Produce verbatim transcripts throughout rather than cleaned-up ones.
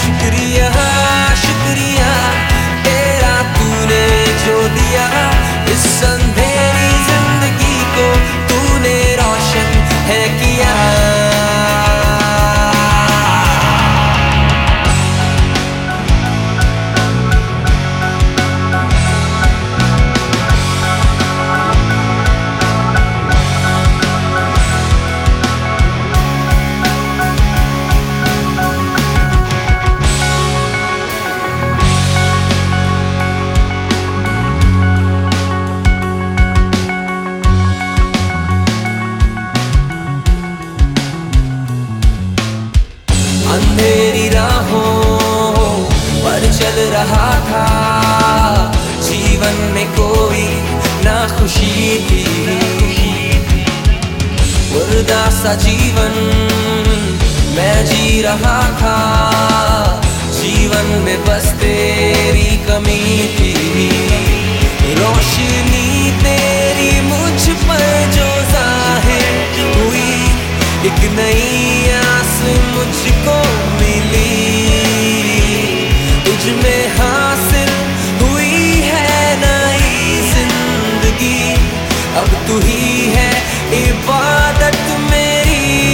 शुक्रिया शुक्रिया तेरा तूने जो दिया, इस अंधेरी जिंदगी को तूने रोशन है किया। अंधेरी राहों पर चल रहा था, जीवन में कोई ना खुशी थी। मुर्दा सा जीवन मैं जी रहा था, जीवन में बस तेरी कमी थी। रोशनी तेरी मुझ पर जो जाहिर हुई, एक नई आस मुझको मिली। तुझ में हासिल हुई है नई जिंदगी, अब तू ही है इबादत मेरी।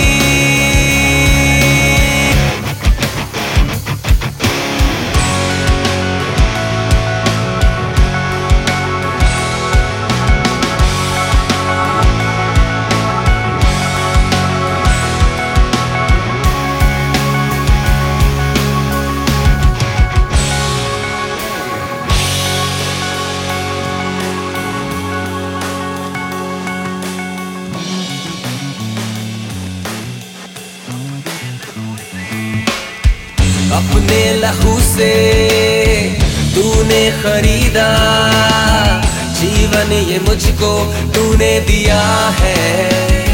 अपने लहू से तूने खरीदा जीवन, ये मुझको तूने दिया है।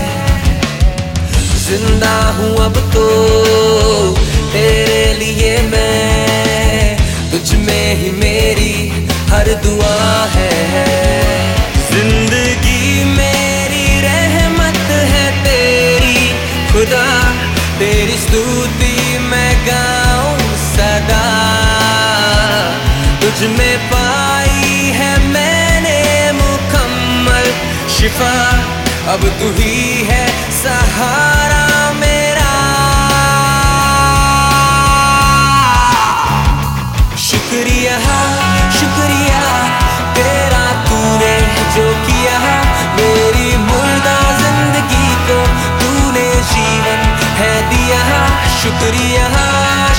जिंदा हूँ अब तो तेरे लिए मैं, तुझ में ही मेरी हर दुआ है। जिंदगी मेरी रहमत है तेरी खुदा, तेरी स्तुति मैं गाऊं सदा। तुझ में पाई है मैंने मुकम्मल शिफा, अब तू ही है सहारा मेरा। शुक्रिया शुक्रिया तेरा तूने जो किया, मेरी मुर्दा जिंदगी को तूने जीवन है दिया। शुक्रिया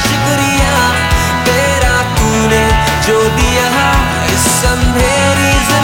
शुक्रिया तेरा तूने जो दिया, इस अंधेरी